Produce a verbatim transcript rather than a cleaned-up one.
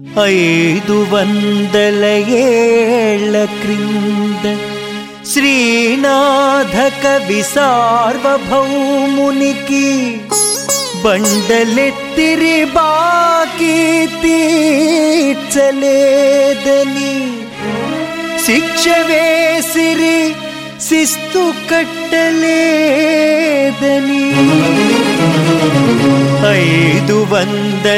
ఐదు వందల ఏళ్ల క్రింద శ్రీనాథ కవి సార్వభౌమునికి బండలెత్తిరి బాకీ తీర్చలేదని శిక్ష వేసిరి శిస్తు కట్టలేదని ఐదు వందల